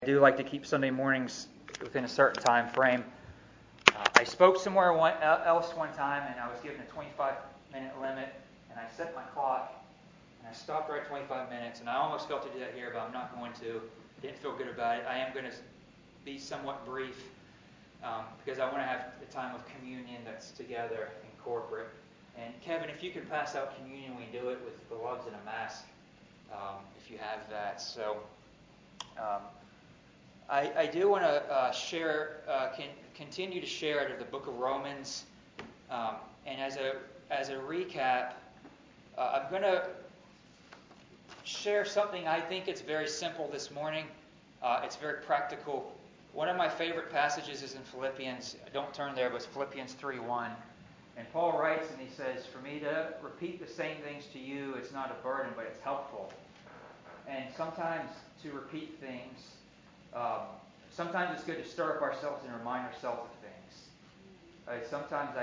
I do like to keep Sunday mornings within a certain time frame. I spoke somewhere else one time, and I was given a 25-minute limit, and I set my clock, and I stopped right at 25 minutes, and I almost felt to do that here, but I'm not going to. Didn't feel good about it. I am going to be somewhat brief because I want to have a time of communion that's together in corporate. And Kevin, if you could pass out communion, we do it with gloves and a mask, if you have that. So. I do want to continue to share out of the book of Romans, and as a recap, I'm going to share something. I think it's very simple this morning. It's very practical. One of my favorite passages is in Philippians. Don't turn there, but it's Philippians 3:1. And Paul writes, and he says, "For me to repeat the same things to you, it's not a burden, but it's helpful." And sometimes to repeat things. Sometimes it's good to stir up ourselves and remind ourselves of things. Sometimes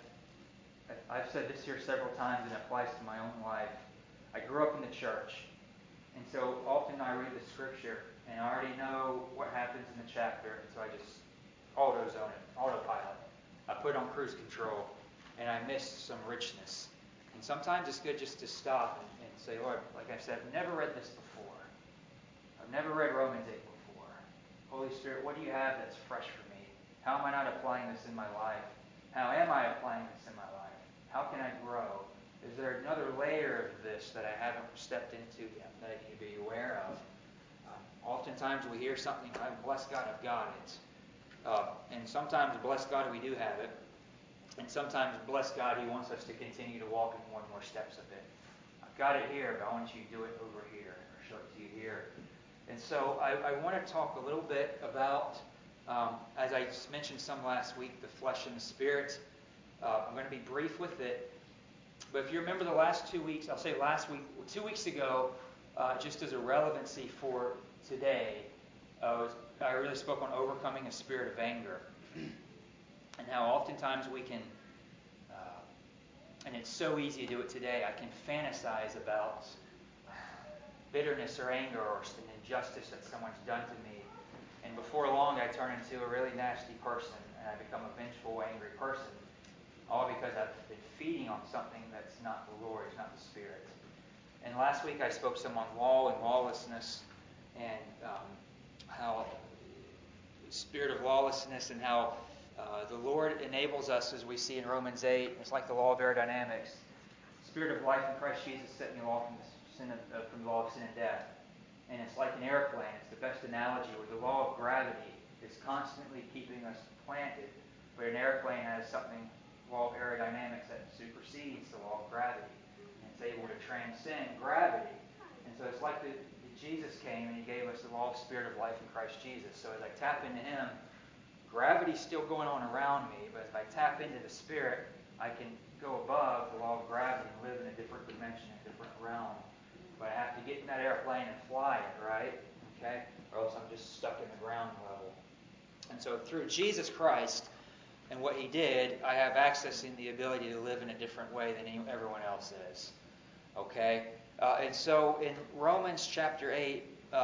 I've said this here several times, and it applies to my own life. I grew up in the church, and so often I read the scripture, and I already know what happens in the chapter, and so I just autopilot. I put on cruise control, and I miss some richness. And sometimes it's good just to stop and say, Lord, like I said, I've never read this before. I've never read Romans 8 before. Holy Spirit, what do you have that's fresh for me? How am I not applying this in my life? How am I applying this in my life? How can I grow? Is there another layer of this that I haven't stepped into yet that I need to be aware of? Oftentimes we hear something, bless God, I've got it. And sometimes, bless God, we do have it. And sometimes, bless God, He wants us to continue to walk in more and more steps of it. I've got it here, but I want you to do it over here, or show it to you here. And so I want to talk a little bit about, as I mentioned some last week, the flesh and the spirit. I'm going to be brief with it. But if you remember the last 2 weeks, I'll say last week, 2 weeks ago, just as a relevancy for today, I really spoke on overcoming a spirit of anger. And how oftentimes we can, and it's so easy to do it today, I can fantasize about bitterness or anger or an injustice that someone's done to me. And before long, I turn into a really nasty person, and I become a vengeful, angry person, all because I've been feeding on something that's not the Lord, it's not the Spirit. And last week, I spoke some on law and lawlessness, and how the spirit of lawlessness and how the Lord enables us, as we see in Romans 8. It's like the law of aerodynamics. The Spirit of life in Christ Jesus set me off from the law of sin and death. And it's like an airplane. It's the best analogy, where the law of gravity is constantly keeping us planted. But an airplane has something, law of aerodynamics, that supersedes the law of gravity. And it's able to transcend gravity. And so it's like Jesus came and He gave us the law of spirit of life in Christ Jesus. So as I tap into Him, gravity's still going on around me, but if I tap into the Spirit, I can go above the law of gravity and live in a different dimension, a different realm. But I have to get in that airplane and fly it, right? Okay? Or else I'm just stuck in the ground level. And so through Jesus Christ and what He did, I have access in the ability to live in a different way than everyone else is. Okay? And so in Romans chapter 8,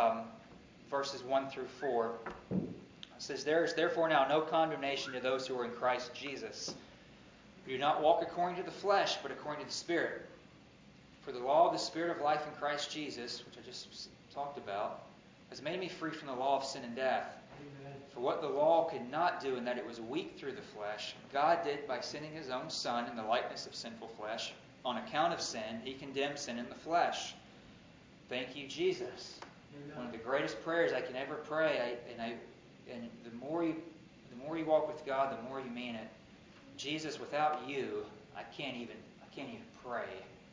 verses 1 through 4, it says, "There is therefore now no condemnation to those who are in Christ Jesus. We do not walk according to the flesh, but according to the Spirit. For the law of the Spirit of life in Christ Jesus," which I just talked about, "has made me free from the law of sin and death. Amen. For what the law could not do, in that it was weak through the flesh, God did by sending His own Son in the likeness of sinful flesh. On account of sin, He condemned sin in the flesh." Thank you, Jesus. Amen. One of the greatest prayers I can ever pray, and the more you walk with God, the more you mean it. Jesus, without you, I can't even pray.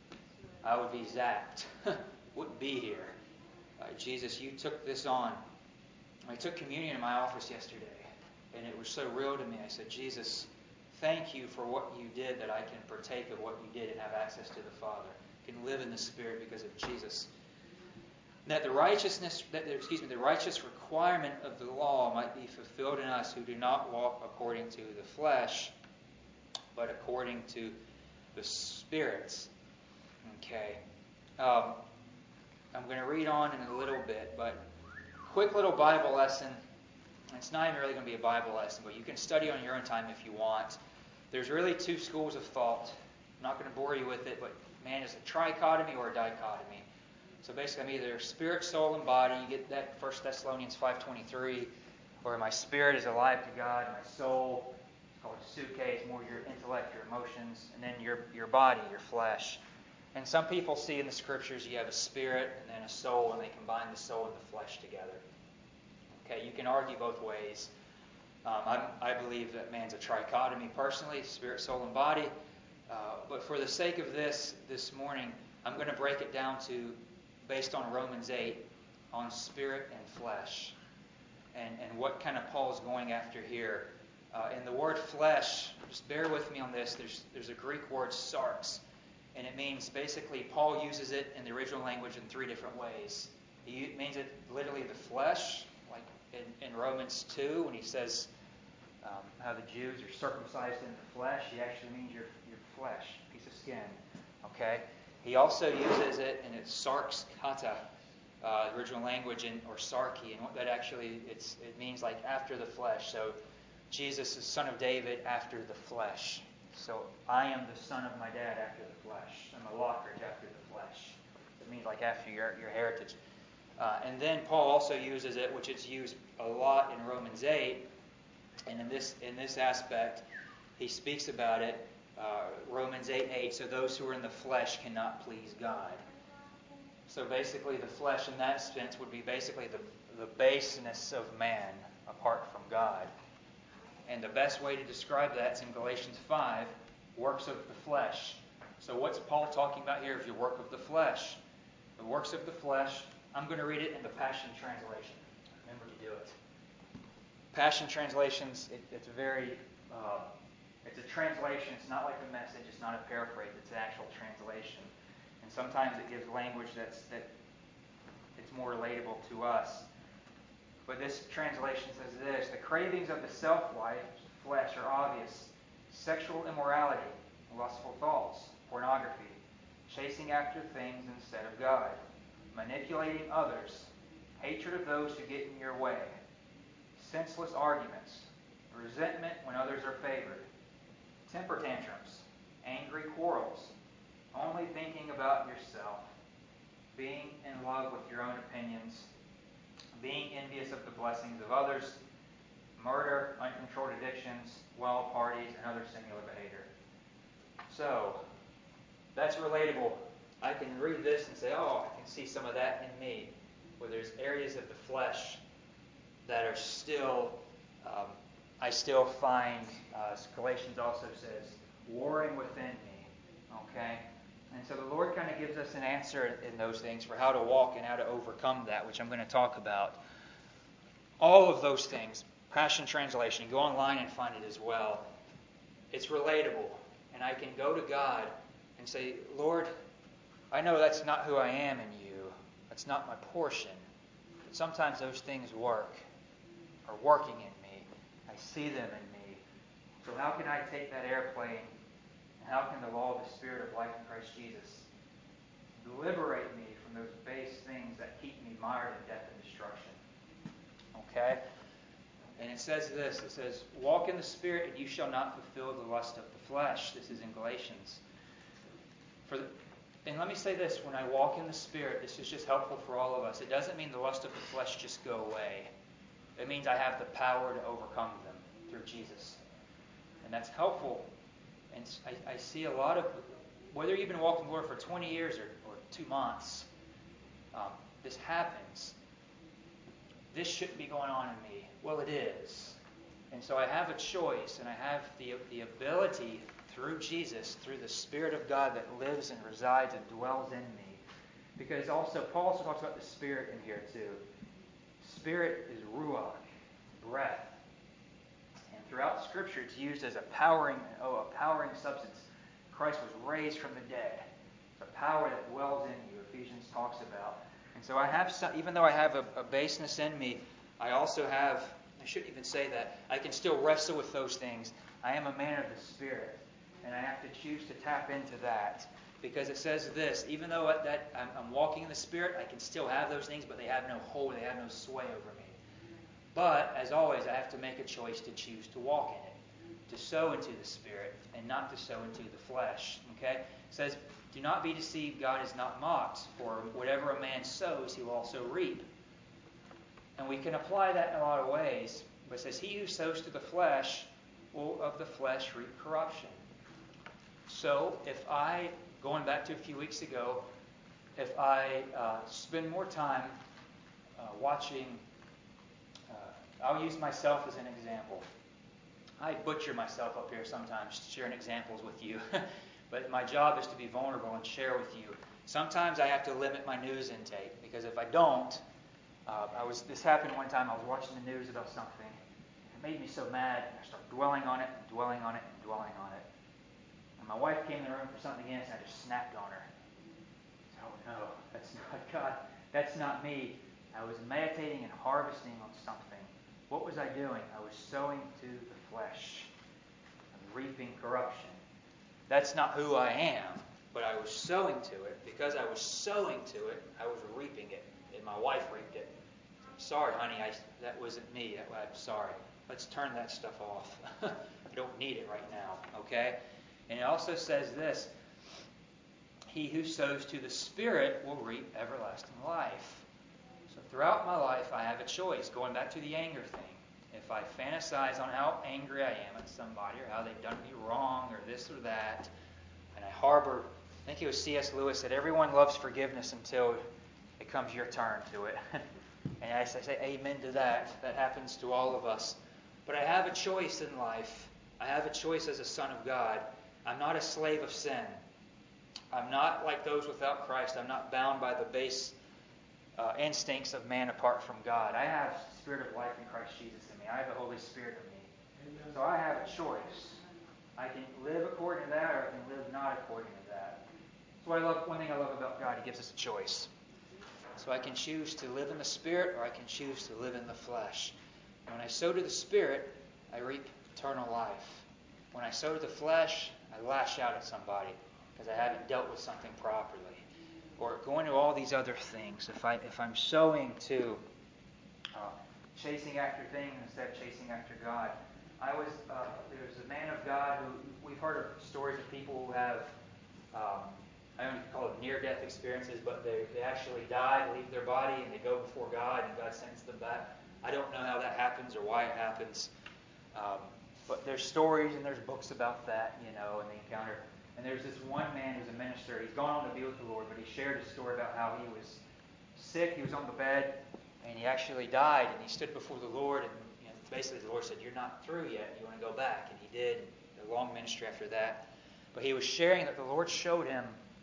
I would be zapped. Wouldn't be here. Jesus, you took this on. I took communion in my office yesterday, and it was so real to me. I said, Jesus, thank you for what you did, that I can partake of what you did and have access to the Father. I can live in the Spirit because of Jesus. That the righteous requirement of the law might be fulfilled in us who do not walk according to the flesh, but according to the Spirit. Okay. I'm going to read on in a little bit, but quick little Bible lesson. It's not even really going to be a Bible lesson, but you can study on your own time if you want. There's really two schools of thought. I'm not going to bore you with it, but man is a trichotomy or a dichotomy. So basically, I'm either spirit, soul, and body. You get that 1 Thessalonians 5:23, or my spirit is alive to God, my soul, it's called suke, it's more your intellect, your emotions, and then your body, your flesh. And some people see in the Scriptures you have a spirit and then a soul, and they combine the soul and the flesh together. Okay, you can argue both ways. I believe that man's a trichotomy personally, spirit, soul, and body. But for the sake of this morning, I'm going to break it down to, based on Romans 8, on spirit and flesh. And what kind of Paul is going after here. In the word flesh, just bear with me on this, there's a Greek word sarx. And it means, basically, Paul uses it in the original language in three different ways. He means it literally the flesh, like in Romans 2, when he says how the Jews are circumcised in the flesh. He actually means your flesh, piece of skin. Okay? He also uses it in its sarx kata, the original language, or sarki, and what that actually, it means like after the flesh. So Jesus is son of David after the flesh. So I am the son of my dad after the flesh. I'm a Lockridge after the flesh. It means like after your heritage. And then Paul also uses it, which it's used a lot in Romans 8. And in this aspect, he speaks about it. Romans 8:8. So those who are in the flesh cannot please God. So basically, the flesh in that sense would be basically the baseness of man apart from God. And the best way to describe that is in Galatians 5, works of the flesh. So what's Paul talking about here? If you work of the flesh, the works of the flesh. I'm going to read it in the Passion Translation. Remember to do it. Passion Translations, it's a translation. It's not like a message. It's not a paraphrase. It's an actual translation. And sometimes it gives language that it's more relatable to us. But this translation says this: the cravings of the self-life, flesh, are obvious. Sexual immorality, lustful thoughts, pornography, chasing after things instead of God, manipulating others, hatred of those who get in your way, senseless arguments, resentment when others are favored, temper tantrums, angry quarrels, only thinking about yourself, being in love with your own opinions, being envious of the blessings of others, murder, uncontrolled addictions, wild parties, and other similar behavior. So, that's relatable. I can read this and say, oh, I can see some of that in me, where there's areas of the flesh that are still, I still find, as Galatians also says, warring within me. Okay? And so the Lord kind of gives us an answer in those things for how to walk and how to overcome that, which I'm going to talk about. All of those things, Passion Translation, go online and find it as well. It's relatable. And I can go to God and say, Lord, I know that's not who I am in you. That's not my portion. But sometimes those things are working in me. I see them in me. So how can I take that airplane? How can the law of the Spirit of life in Christ Jesus liberate me from those base things that keep me mired in death and destruction? Okay? And it says this. It says, walk in the Spirit and you shall not fulfill the lust of the flesh. This is in Galatians. And let me say this. When I walk in the Spirit, this is just helpful for all of us. It doesn't mean the lust of the flesh just go away. It means I have the power to overcome them through Jesus. And that's helpful. And I see a lot of, whether you've been walking with the Lord for 20 years or 2 months, this happens. This shouldn't be going on in me. Well, it is. And so I have a choice, and I have the ability through Jesus, through the Spirit of God that lives and resides and dwells in me. Because also, Paul also talks about the Spirit in here too. Spirit is ruach, breath. Throughout Scripture, it's used as a powering substance. Christ was raised from the dead. It's a power that dwells in you, Ephesians talks about. And so I have some, even though I have a baseness in me, I also have, I shouldn't even say that, I can still wrestle with those things. I am a man of the Spirit, and I have to choose to tap into that. Because it says this, even though I'm walking in the Spirit, I can still have those things, but they have no hold, they have no sway over me. But, as always, I have to make a choice to choose to walk in it, to sow into the Spirit, and not to sow into the flesh. Okay? It says, do not be deceived, God is not mocked, for whatever a man sows, he will also reap. And we can apply that in a lot of ways. But it says, he who sows to the flesh will of the flesh reap corruption. So, if I, going back to a few weeks ago, if I spend more time watching, I'll use myself as an example. I butcher myself up here sometimes sharing examples with you. But my job is to be vulnerable and share with you. Sometimes I have to limit my news intake, because if I don't, this happened one time. I was watching the news about something. It made me so mad. I started dwelling on it, and dwelling on it, and dwelling on it. And my wife came in the room for something else, and I just snapped on her. I said, oh no, that's not God. That's not me. I was meditating and harvesting on something. What was I doing? I was sowing to the flesh and reaping corruption. That's not who I am, but I was sowing to it. Because I was sowing to it, I was reaping it. And my wife reaped it. Sorry, honey, that wasn't me. I'm sorry. Let's turn that stuff off. I don't need it right now, okay? And it also says this, he who sows to the Spirit will reap everlasting life. So throughout my life, I have a choice. Going back to the anger thing. If I fantasize on how angry I am at somebody, or how they've done me wrong, or this or that, and I harbor, I think it was C.S. Lewis said, everyone loves forgiveness until it comes your turn to it. And I say amen to that. That happens to all of us. But I have a choice in life. I have a choice as a son of God. I'm not a slave of sin. I'm not like those without Christ. I'm not bound by the base instincts of man apart from God. I have the Spirit of life in Christ Jesus in me. I have the Holy Spirit in me. Amen. So I have a choice. I can live according to that, or I can live not according to that. That's one thing I love about God. He gives us a choice. So I can choose to live in the Spirit, or I can choose to live in the flesh. And when I sow to the Spirit, I reap eternal life. When I sow to the flesh, I lash out at somebody because I haven't dealt with something properly. Or going to all these other things. If I'm sowing to chasing after things instead of chasing after God. There's a man of God who, we've heard of stories of people who have, I don't even call it near-death experiences, but they actually die, leave their body, and they go before God, and God sends them back. I don't know how that happens or why it happens. But there's stories and there's books about that, and the encounter. And there's this one man who's a minister. He's gone on to be with the Lord, but he shared a story about how he was sick. He was on the bed, and he actually died. And he stood before the Lord, and basically the Lord said, "You're not through yet. You want to go back?" And he did. A long ministry after that. But he was sharing that the Lord showed him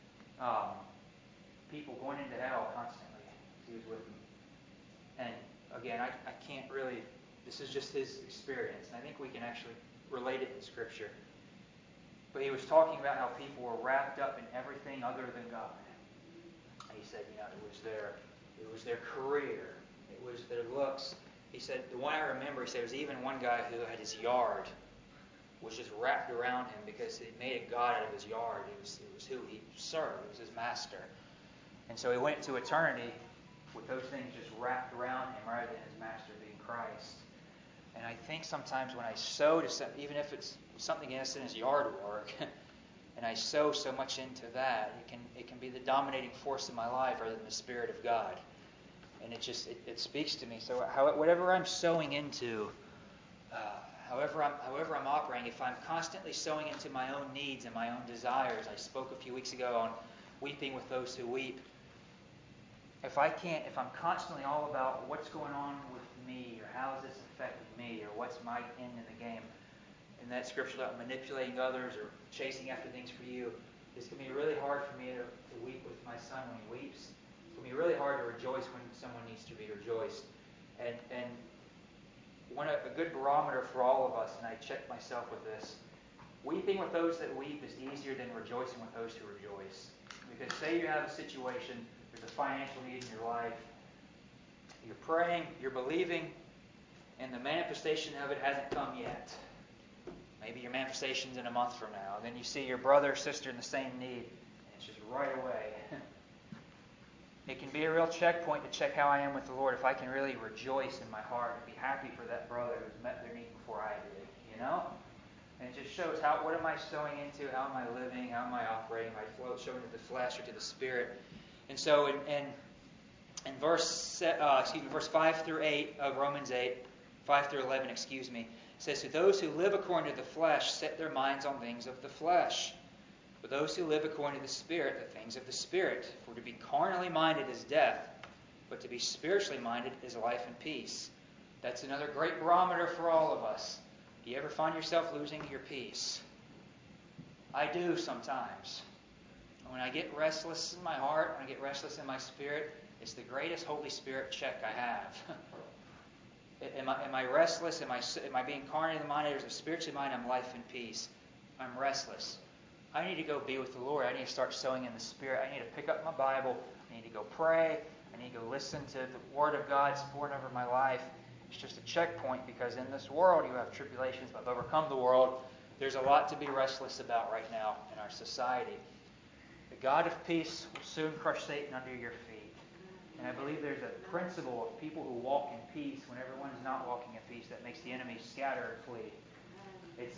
people going into hell constantly. He was with them. And again, I can't really. This is just his experience, and I think we can actually relate it in Scripture. But he was talking about how people were wrapped up in everything other than God. And he said, it was their career, it was their looks. He said, the one I remember, he said, there was even one guy who had his yard was just wrapped around him because he made a god out of his yard. It was who he served. It was his master. And so he went to eternity with those things just wrapped around him rather than his master being Christ. And I think sometimes when I sow to something, even if it's something innocent as yard work, and I sow so much into that, it can be the dominating force in my life rather than the Spirit of God. And it speaks to me. So whatever I'm sowing into, however I'm operating, if I'm constantly sowing into my own needs and my own desires, I spoke a few weeks ago on weeping with those who weep. If I'm constantly all about what's going on with me, or how is this affecting me, or what's my end in the game, in that scripture about manipulating others or chasing after things for you, it's going to be really hard for me to weep with my son when he weeps. It's going to be really hard to rejoice when someone needs to be rejoiced. And a good barometer for all of us, and I check myself with this, weeping with those that weep is easier than rejoicing with those who rejoice. Because say you have a situation, there's a financial need in your life, you're praying, you're believing, and the manifestation of it hasn't come yet. Maybe your manifestation's in a month from now. Then you see your brother or sister in the same need, and it's right away. It can be a real checkpoint to check how I am with the Lord if I can really rejoice in my heart and be happy for that brother who's met their need before I did, you know? And it just shows what am I sowing into, how am I living, how am I operating, am I showing to the flesh or to the Spirit? And so in verse 5 through 8 of Romans 8, 5 through 11, it says, "So those who live according to the flesh set their minds on things of the flesh. But those who live according to the Spirit, the things of the Spirit. For to be carnally minded is death, but to be spiritually minded is life and peace." That's another great barometer for all of us. Do you ever find yourself losing your peace? I do sometimes. When I get restless in my heart, when I get restless in my spirit, it's the greatest Holy Spirit check I have. Am I restless? Am I being carnally minded or spiritually minded? I'm life and peace. I'm restless. I need to go be with the Lord. I need to start sowing in the Spirit. I need to pick up my Bible. I need to go pray. I need to go listen to the Word of God poured over my life. It's just a checkpoint because in this world you have tribulations, but I've overcome the world. There's a lot to be restless about right now in our society. The God of peace will soon crush Satan under your feet. And I believe there's a principle of people who walk in peace when everyone's not walking in peace that makes the enemy scatter and flee. It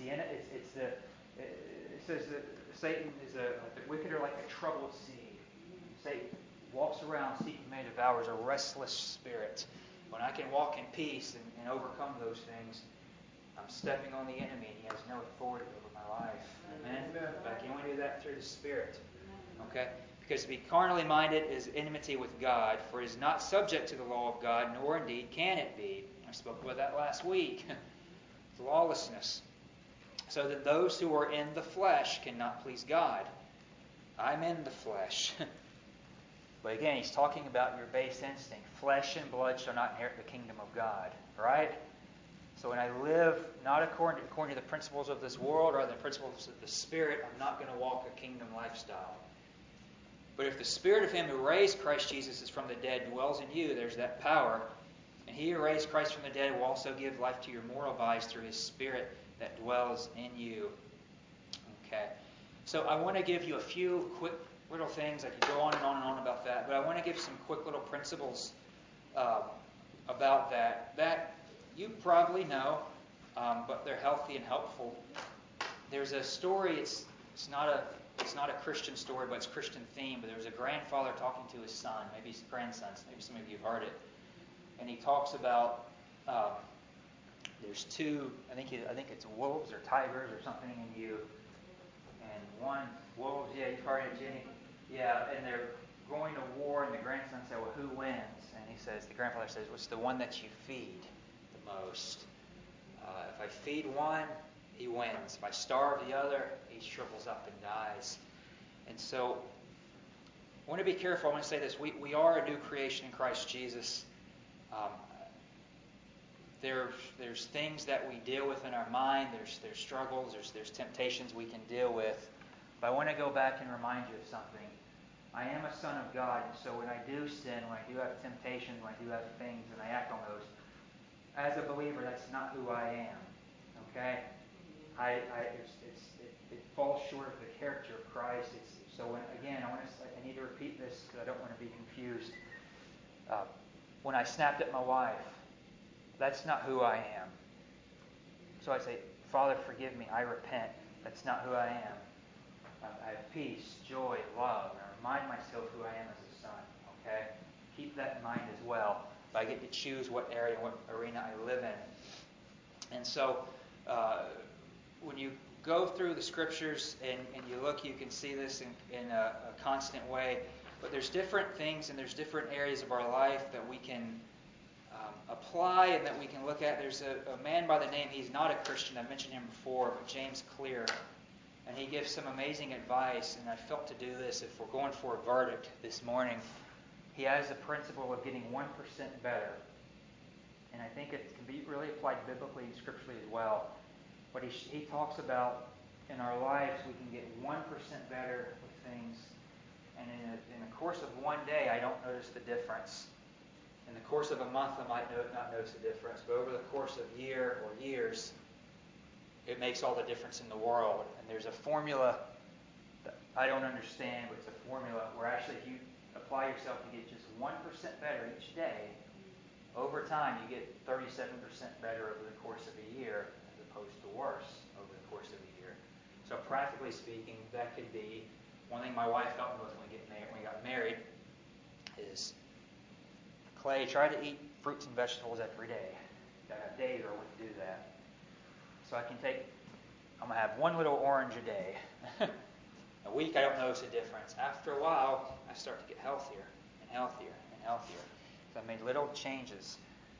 says that Satan is the wicked are like a troubled sea. Satan walks around seeking may devours a restless spirit. When I can walk in peace and overcome those things, I'm stepping on the enemy and he has no authority over my life. Amen? But I can only do that through the Spirit. Okay? Because to be carnally minded is enmity with God, for it is not subject to the law of God, nor indeed can it be. I spoke about that last week. It's lawlessness. So that those who are in the flesh cannot please God. I'm in the flesh. But again, he's talking about your base instinct. Flesh and blood shall not inherit the kingdom of God. Right? So when I live not according to the principles of this world or the principles of the Spirit, I'm not going to walk a kingdom lifestyle. But if the Spirit of Him who raised Christ Jesus is from the dead dwells in you, there's that power. And He who raised Christ from the dead will also give life to your mortal bodies through His Spirit that dwells in you. Okay. So I want to give you a few quick little things. I could go on and on about that. But I want to give some quick little principles about that. That you probably know, but they're healthy and helpful. There's a story. It's not a Christian story, but it's Christian themed. But there was a grandfather talking to his son, maybe his grandsons. Maybe some of you have heard it. And he talks about there's two. I think it's wolves or tigers or something in you. And one wolves. Yeah, you've heard it, Jenny. Yeah, and they're going to war. And the grandson said, "Well, who wins?" And the grandfather says, "Well, it's the one that you feed the most. If I feed one, he wins. If I starve the other, he shrivels up and dies." And so I want to be careful. I want to say this. We are a new creation in Christ Jesus. There's things that we deal with in our mind. There's struggles. There's temptations we can deal with. But I want to go back and remind you of something. I am a son of God. And so when I do sin, when I do have temptations, when I do have things and I act on those, as a believer, that's not who I am. Okay? It falls short of the character of Christ. I need to repeat this because I don't want to be confused. When I snapped at my wife, that's not who I am. So I say, "Father, forgive me. I repent." That's not who I am. I have peace, joy, love. And I remind myself who I am as a son. Okay? Keep that in mind as well. I get to choose what area, what arena I live in. And so, when you go through the Scriptures and you look, you can see this in a constant way. But there's different things and there's different areas of our life that we can apply and that we can look at. There's a man by the name, he's not a Christian, I've mentioned him before, but James Clear. And he gives some amazing advice, and I felt to do this if we're going for a verdict this morning. He has the principle of getting 1% better. And I think it can be really applied biblically and scripturally as well. But he talks about in our lives we can get 1% better with things. And in the course of one day, I don't notice the difference. In the course of a month, I might not notice the difference. But over the course of a year or years, it makes all the difference in the world. And there's a formula I don't understand, but it's a formula where actually if you apply yourself to get just 1% better each day, over time you get 37% better over the course of a year as opposed to worse over the course of a year. So practically speaking, that could be one thing my wife helped me with when we got married is, Clay, try to eat fruits and vegetables every day. Got to have days where I want to do that. So I'm going to have one little orange a day. A week I don't notice a difference. After a while, I start to get healthier and healthier and healthier. So I made little changes.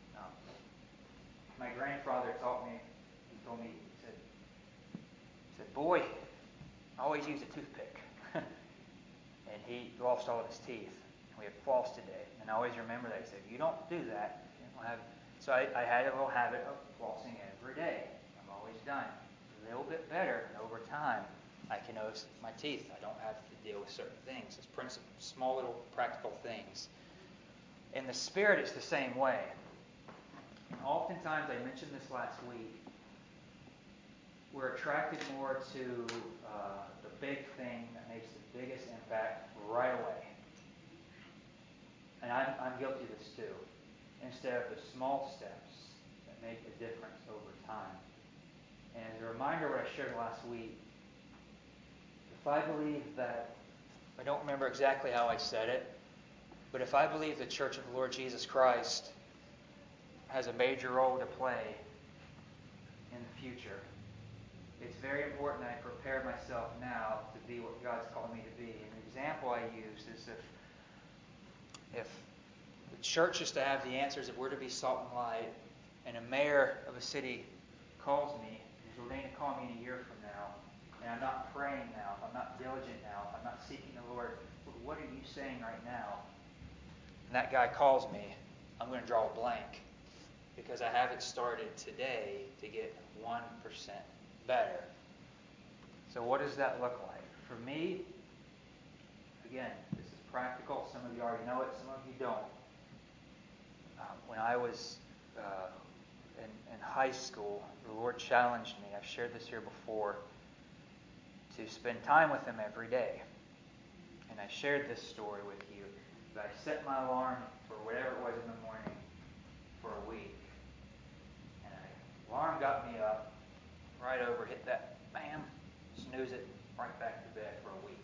My grandfather told me, he said, boy, always use a toothpick. And he lost all of his teeth. We had floss today. And I always remember that. He said, if you don't do that, you don't have... So I had a little habit of flossing every day. I've always done a little bit better. And over time, I can notice my teeth. I don't have to deal with certain things. It's small little practical things. In the Spirit, it's the same way. Oftentimes, I mentioned this last week, we're attracted more to the big thing that makes the biggest impact right away. And I'm guilty of this too. Instead of the small steps that make a difference over time. And as a reminder, what I shared last week, if I believe that, I don't remember exactly how I said it, but if I believe the Church of the Lord Jesus Christ has a major role to play in the future, it's very important that I prepare myself now to be what God's called me to be. And the example I use is if the church is to have the answers, if we're to be salt and light, and a mayor of a city calls me, and is ordained to call me in a year from now, and I'm not praying now, if I'm not diligent now, if I'm not seeking the Lord, what are you saying right now? And that guy calls me, I'm going to draw a blank, because I haven't started today to get 1% better. So what does that look like? For me, again, this is practical. Some of you already know it, some of you don't. When I was in high school, the Lord challenged me, I've shared this here before, to spend time with Him every day. And I shared this story with you. That I set my alarm for whatever it was in the morning for a week. And the alarm got me up, right over, hit that, bam, snooze it, right back to bed for a week.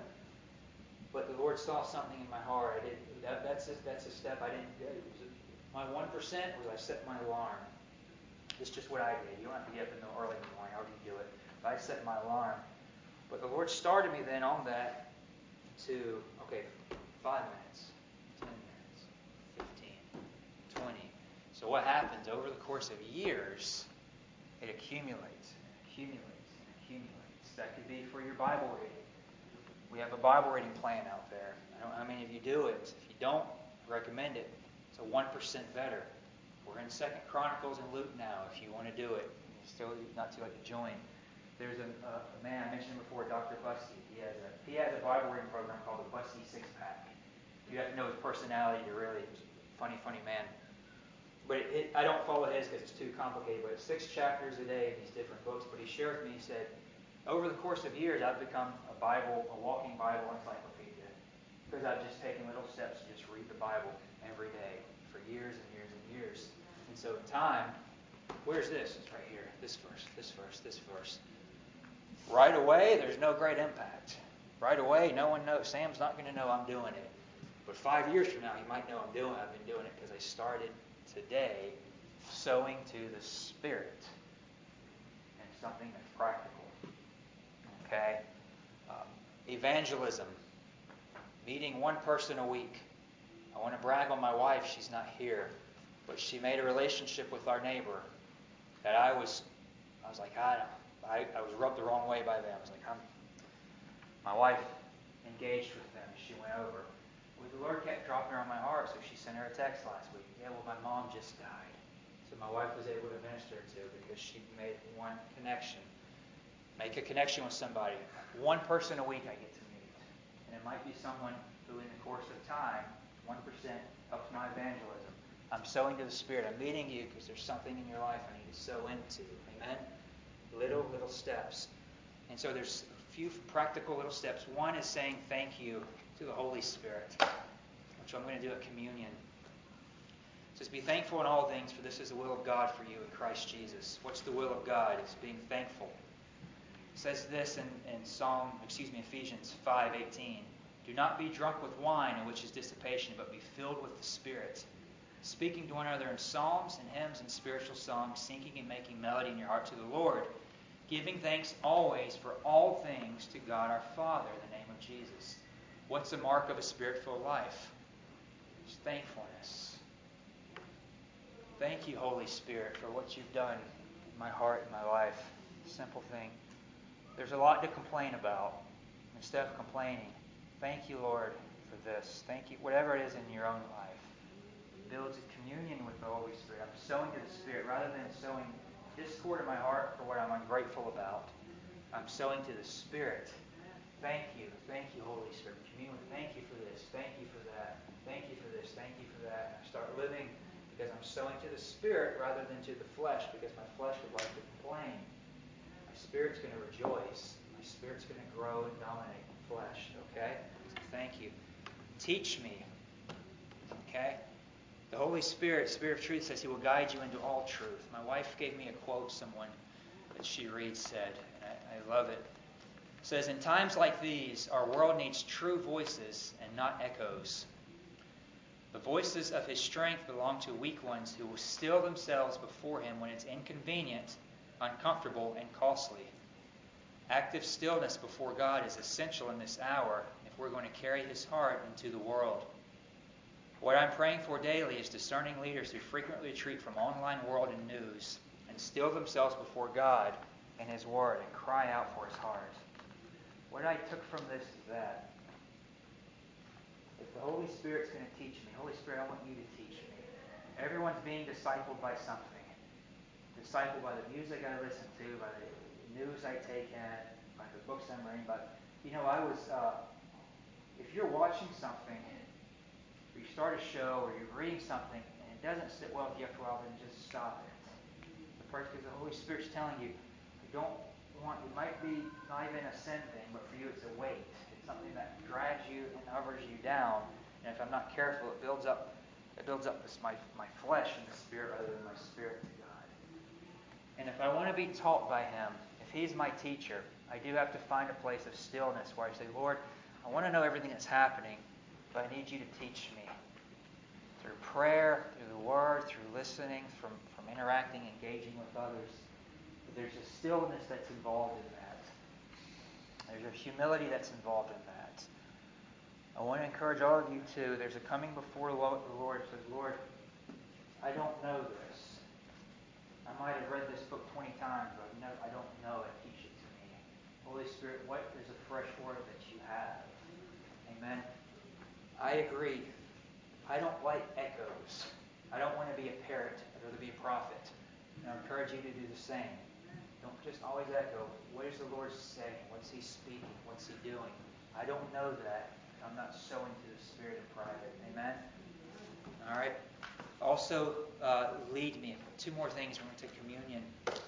But the Lord saw something in my heart. That's a step I didn't do. My 1% was I set my alarm. It's just what I did. You don't have to get up in the early in the morning. How do you do it? But I set my alarm. But the Lord started me then on that to, 5 minutes, 10 minutes, 15, 20. So what happens over the course of years, it accumulates and accumulates and accumulates. That could be for your Bible reading. We have a Bible reading plan out there. I don't know how many of you do it. If you don't, I recommend it. It's a 1% better. We're in 2nd Chronicles and Luke now if you want to do it. It's still not too late to join. There's a man I mentioned before, Dr. Bussey. He has a Bible reading program called the Bussey Six-Pack. You have to know his personality to really funny man. But I don't follow his because it's too complicated. But it's 6 chapters a day in these different books. But he shared with me, he said, over the course of years, I've become a walking Bible encyclopedia. Because I've just taken little steps to just read the Bible every day for years and years and years. And so in time, where's this? It's right here. This verse, this verse, this verse. Right away, there's no great impact. Right away, no one knows. Sam's not going to know I'm doing it. But 5 years from now, he might know I've been doing it because I started today sowing to the Spirit. And something that's practical. Okay? Evangelism. Meeting one person a week. I want to brag on my wife. She's not here. But she made a relationship with our neighbor that I was like, I was rubbed the wrong way by them. I was like, my wife engaged with them as she went over. Well, the Lord kept dropping her on my heart, so she sent her a text last week. Yeah, well, my mom just died. So my wife was able to minister to because she made one connection. Make a connection with somebody. One person a week I get to meet. And it might be someone who in the course of time, 1% helps my evangelism. I'm sowing to the Spirit. I'm meeting you because there's something in your life I need to sow into. Amen? Little steps. And so there's a few practical little steps. One is saying thank you to the Holy Spirit, which I'm going to do at communion. It says, be thankful in all things, for this is the will of God for you in Christ Jesus. What's the will of God? It's being thankful. It says this in Ephesians 5:18. Do not be drunk with wine, in which is dissipation, but be filled with the Spirit, speaking to one another in psalms and hymns and spiritual songs, singing and making melody in your heart to the Lord, giving thanks always for all things to God our Father in the name of Jesus. What's the mark of a Spirit-filled life? It's thankfulness. Thank you, Holy Spirit, for what you've done in my heart and my life. Simple thing. There's a lot to complain about. Instead of complaining, thank you, Lord, for this. Thank you, whatever it is in your own life. It builds a communion with the Holy Spirit. I'm sowing to the Spirit rather than sowing discord in my heart for what I'm ungrateful about. I'm sowing to the Spirit. Thank you, Holy Spirit. Commune with, thank you for this, thank you for that, thank you for this, thank you for that. And I start living because I'm sowing to the Spirit rather than to the flesh, because my flesh would like to complain. My Spirit's going to rejoice. My Spirit's going to grow and dominate the flesh. Okay? So thank you. Teach me. Okay? The Holy Spirit, Spirit of truth, says He will guide you into all truth. My wife gave me a quote someone that she reads said, and I love it. It says, in times like these, our world needs true voices and not echoes. The voices of His strength belong to weak ones who will still themselves before Him when it's inconvenient, uncomfortable, and costly. Active stillness before God is essential in this hour if we're going to carry His heart into the world. What I'm praying for daily is discerning leaders who frequently retreat from online world and news and still themselves before God and His Word and cry out for His heart. What I took from this is that if the Holy Spirit's going to teach me, Holy Spirit, I want you to teach me. Everyone's being discipled by something. Discipled by the music I listen to, by the news I take in, by the books I'm reading. But, if you're watching something, or you start a show, or you're reading something, and it doesn't sit well with you after a while, then just stop it. Because the Holy Spirit's telling you, it might be not even a sin thing, but for you it's a weight. It's something that drags you and hovers you down. And if I'm not careful, it builds up my flesh and the Spirit rather than my spirit to God. And if I want to be taught by Him, if He's my teacher, I do have to find a place of stillness where I say, Lord, I want to know everything that's happening, but I need you to teach me. Through prayer, through the Word, through listening, from interacting, engaging with others. There's a stillness that's involved in that. There's a humility that's involved in that. I want to encourage all of you too. There's a coming before the Lord that says, Lord, I don't know this. I might have read this book 20 times, but I don't know it. Teach it to me. Holy Spirit, what is a fresh word that you have? Amen. I agree. I don't like echoes. I don't want to be a parrot. I'd rather be a prophet. And I encourage you to do the same. Don't just always echo. What is the Lord saying? What's He speaking? What's He doing? I don't know that. I'm not sowing to the Spirit in private. Amen? All right. Also, lead me. Two more things. We're going to take communion.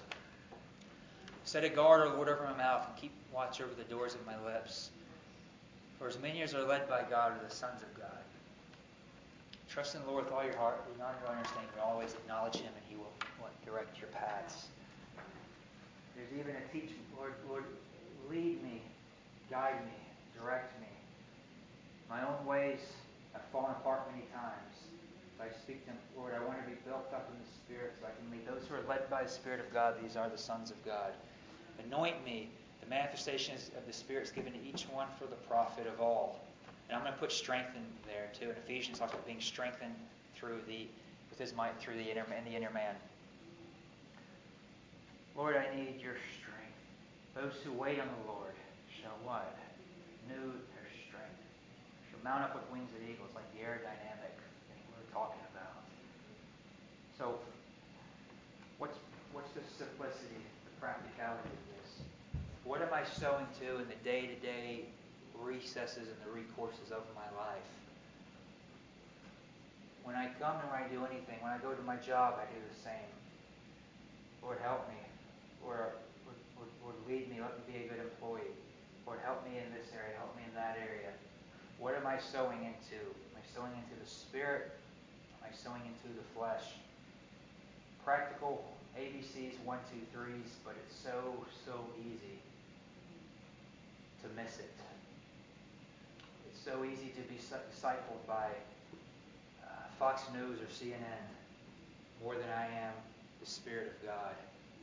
Set a guard, O Lord, over my mouth, and keep watch over the doors of my lips. For as many as are led by God are the sons of God. Trust in the Lord with all your heart. Do not your own understanding, but always acknowledge Him, and He will direct your paths. There's even a teaching. Lord, lead me, guide me, direct me. My own ways have fallen apart many times. So I speak to Him, Lord, I want to be built up in the Spirit so I can lead those who are led by the Spirit of God. These are the sons of God. Anoint me. The manifestations of the Spirit is given to each one for the profit of all. And I'm going to put strength in there too. In Ephesians, talks about being strengthened with His might through the inner man. Lord, I need your strength. Those who wait on the Lord shall what? Renew their strength. Shall mount up with wings of eagles, like the aerodynamic thing we were talking about. So, what's the simplicity, the practicality of this? What am I sowing to in the day-to-day recesses and the recourses of my life? When I come and when I do anything, when I go to my job, I do the same. Lord, help me. Lord, lead me. Let me be a good employee. What am I sowing into? Am I sowing into the Spirit? Am I sowing into the flesh? Practical ABCs, 1, 2, 3s, but it's so easy to miss it. It's so easy to be discipled by Fox News or CNN more than I am the Spirit of God.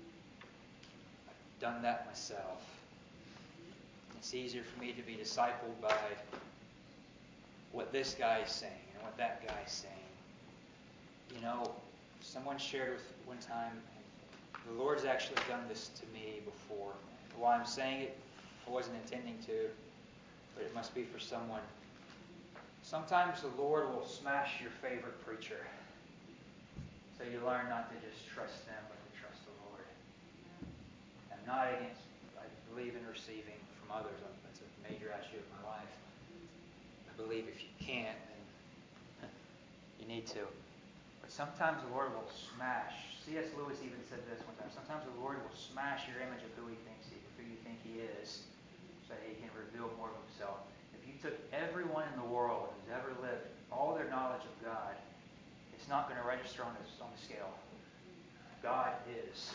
I've done that myself. It's easier for me to be discipled by what this guy is saying and what that guy is saying. You know, someone shared with one time, and the Lord's actually done this to me before. While I'm saying it, I wasn't intending to, but it must be for someone. Sometimes the Lord will smash your favorite preacher. So you learn not to just trust them, but to trust the Lord. I'm not against, I believe in receiving from others. That's a major attribute of my life. I believe if you can't, then you need to. But sometimes the Lord will smash. C.S. Lewis even said this one time. Sometimes the Lord will smash your image of who you think He is, so that He can reveal more of Himself. If you took everyone in the world who's ever lived, all their knowledge of God, it's not going to register on the scale. God is.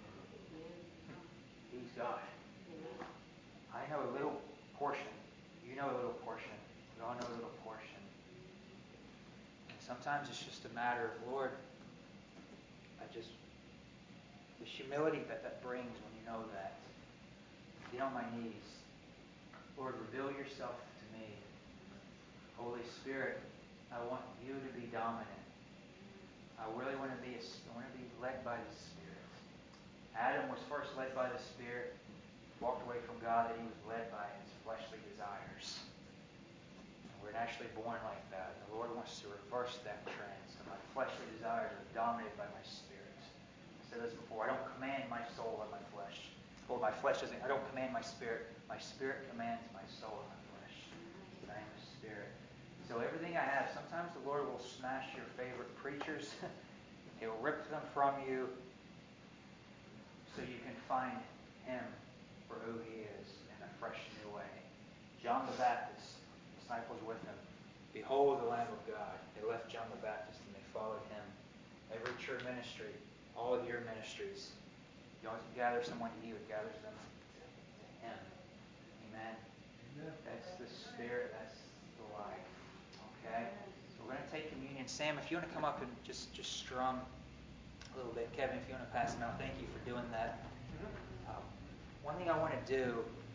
He's God. I know a little portion. You know a little portion. We all know a little portion. And sometimes it's just a matter of, Lord, the humility that brings when you know that. Get on my knees. Lord, reveal yourself to me. Holy Spirit, I want you to be dominant. I really want to be led by the Spirit. Adam was first led by the Spirit, walked away from God, and he was led by his fleshly desires. And we're naturally born like that. And the Lord wants to reverse that trend. So my fleshly desires are dominated by my Spirit. I said this before. I don't command my soul and my flesh. Or my flesh doesn't. I don't command my spirit. My spirit commands my soul and my flesh. I am a spirit. So everything I have, sometimes the Lord will smash your favorite preachers. He'll rip them from you so you can find Him for who He is in a fresh new way. John the Baptist, disciples with him. Behold the Lamb of God. They left John the Baptist and they followed Him. Every true ministry, all of your ministries, you always gather someone to you, it gathers them to Him. Amen. That's the Spirit, that's the life. Okay? So we're going to take communion. Sam, if you want to come up and just strum a little bit. Kevin, if you want to pass them out, thank you for doing that. One thing I want to do